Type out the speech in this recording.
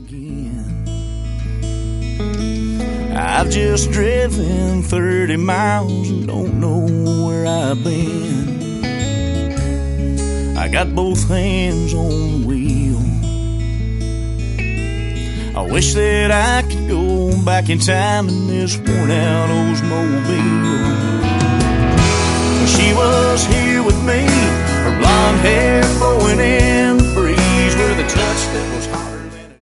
again. I've just driven 30 miles and don't know where I've been. I got both hands on the wheel. I wish that I could go back in time in this worn-out Oldsmobile. She was here with me, her blonde hair flowing in the breeze with a touch that was hot.